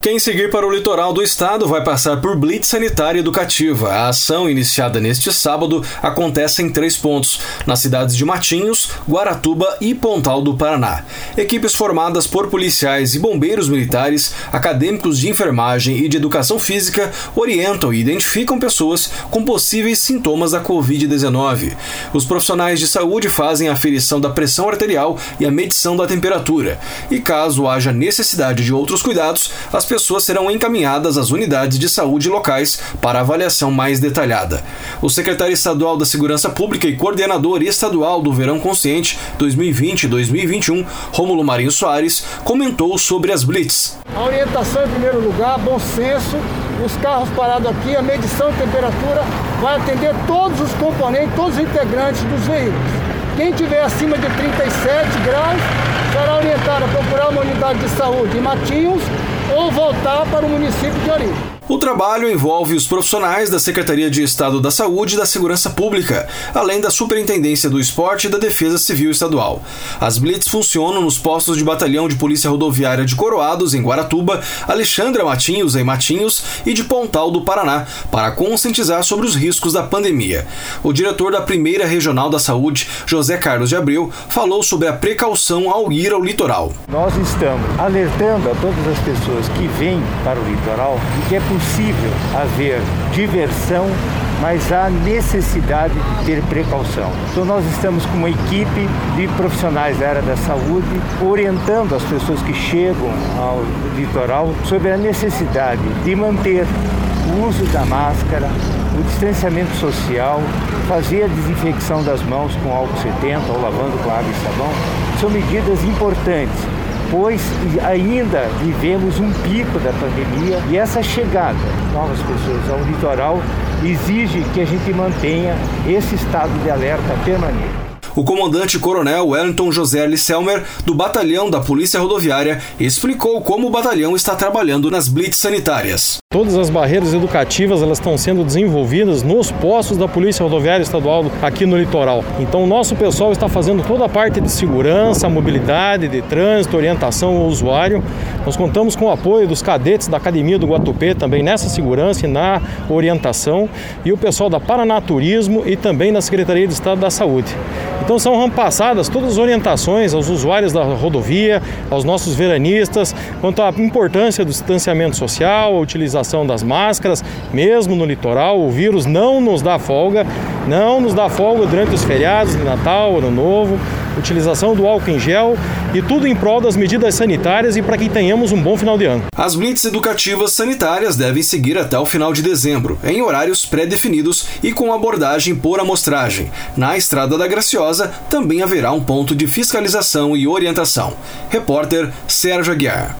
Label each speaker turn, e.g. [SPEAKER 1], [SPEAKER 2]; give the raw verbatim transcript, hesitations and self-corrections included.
[SPEAKER 1] Quem seguir para o litoral do estado vai passar por blitz sanitária educativa. A ação, iniciada neste sábado, acontece em três pontos, nas cidades de Matinhos, Guaratuba e Pontal do Paraná. Equipes formadas por policiais e bombeiros militares, acadêmicos de enfermagem e de educação física orientam e identificam pessoas com possíveis sintomas da covid dezenove. Os profissionais de saúde fazem a aferição da pressão arterial e a medição da temperatura. E caso haja necessidade de outros cuidados, as pessoas serão encaminhadas às unidades de saúde locais para avaliação mais detalhada. O secretário estadual da Segurança Pública e coordenador estadual do Verão Consciente dois mil e vinte a dois mil e vinte e um, Rômulo Marinho Soares, comentou sobre as blitz.
[SPEAKER 2] A orientação em primeiro lugar, bom senso, os carros parados aqui, a medição de temperatura vai atender todos os componentes, todos os integrantes dos veículos. Quem tiver acima de trinta e sete graus será orientado a procurar uma unidade de saúde em Matinhos ou voltar para o município de origem.
[SPEAKER 1] O trabalho envolve os profissionais da Secretaria de Estado da Saúde e da Segurança Pública, além da Superintendência do Esporte e da Defesa Civil Estadual. As blitz funcionam nos postos de Batalhão de Polícia Rodoviária de Coroados, em Guaratuba, Alexandra Matinhos, em Matinhos, e de Pontal do Paraná, para conscientizar sobre os riscos da pandemia. O diretor da Primeira Regional da Saúde, José Carlos de Abreu, falou sobre a precaução ao ir ao litoral.
[SPEAKER 3] Nós estamos alertando a todas as pessoas que vêm para o litoral de que é possível haver diversão, mas há necessidade de ter precaução. Então nós estamos com uma equipe de profissionais da área da saúde orientando as pessoas que chegam ao litoral sobre a necessidade de manter o uso da máscara, o distanciamento social, fazer a desinfecção das mãos com álcool setenta ou lavando com água e sabão. São medidas importantes, pois ainda vivemos um pico da pandemia e essa chegada de novas pessoas ao litoral exige que a gente mantenha esse estado de alerta permanente.
[SPEAKER 1] O comandante-coronel Wellington José Lisselmer, do Batalhão da Polícia Rodoviária, explicou como o batalhão está trabalhando nas blitz sanitárias.
[SPEAKER 4] Todas as barreiras educativas elas estão sendo desenvolvidas nos postos da Polícia Rodoviária Estadual aqui no litoral. Então o nosso pessoal está fazendo toda a parte de segurança, mobilidade, de trânsito, orientação ao usuário. Nós contamos com o apoio dos cadetes da Academia do Guatupê também nessa segurança e na orientação, e o pessoal da Paraná Turismo e também da Secretaria de Estado da Saúde. Então são passadas todas as orientações aos usuários da rodovia, aos nossos veranistas, quanto à importância do distanciamento social, a utilização das máscaras, mesmo no litoral. O vírus não nos dá folga, não nos dá folga durante os feriados de Natal, Ano Novo, utilização do álcool em gel e tudo em prol das medidas sanitárias e para que tenhamos um bom final de ano.
[SPEAKER 1] As blitz educativas sanitárias devem seguir até o final de dezembro, em horários pré-definidos e com abordagem por amostragem. Na Estrada da Graciosa também haverá um ponto de fiscalização e orientação. Repórter Sérgio Aguiar.